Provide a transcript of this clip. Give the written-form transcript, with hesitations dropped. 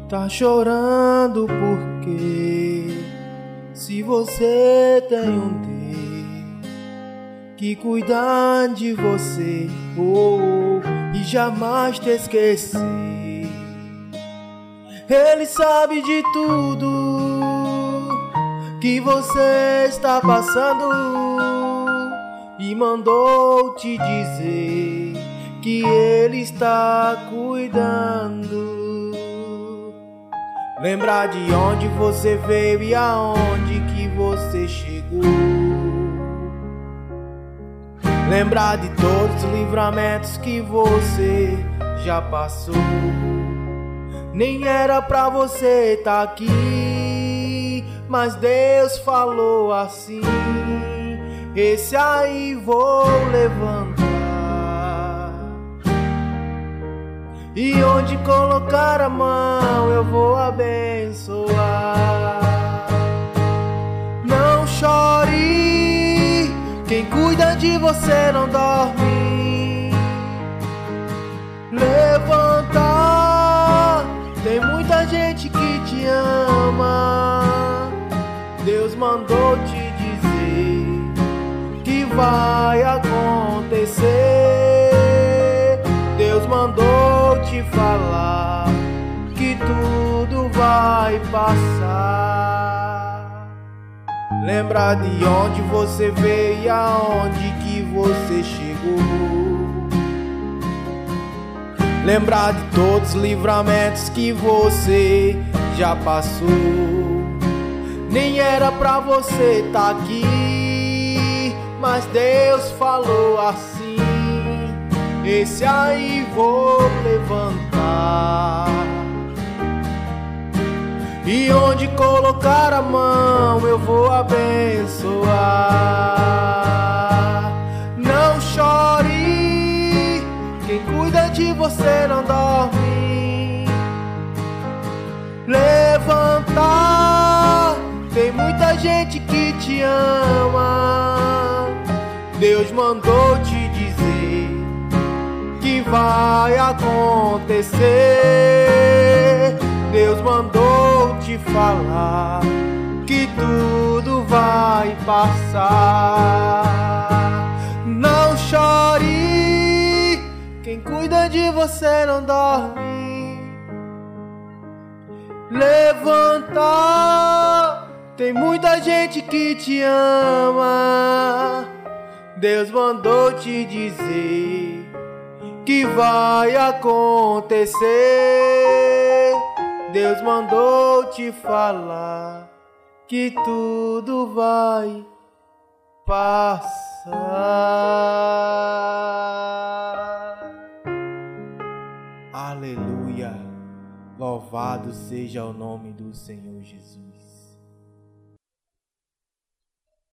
Tá chorando porque se você tem um Deus que cuida de você, e jamais te esquecer, Ele sabe de tudo que você está passando e mandou te dizer que Ele está cuidando. Lembrar de onde você veio e aonde que você chegou. Lembrar de todos os livramentos que você já passou. Nem era pra você estar aqui, mas Deus falou assim: esse aí vou levantar. E onde colocar a mão eu vou abençoar. Não chore, quem cuida de você não dorme. Levanta, tem muita gente que te ama. Deus mandou te dizer que vai acontecer. Deus mandou te falar que tudo vai passar. Lembrar de onde você veio e aonde que você chegou. Lembrar de todos os livramentos que você já passou. Nem era pra você estar aqui, mas Deus falou assim: esse aí vou levantar. E onde colocar a mão eu vou abençoar. Não chore, quem cuida de você não dorme. Levanta, tem muita gente que te ama. Deus mandou te dizer que vai acontecer. Deus mandou te falar que tudo vai passar. Não chore, quem cuida de você não dorme. Levanta, tem muita gente que te ama. Deus mandou te dizer que vai acontecer. Deus mandou te falar que tudo vai passar. Aleluia, louvado seja o nome do Senhor Jesus.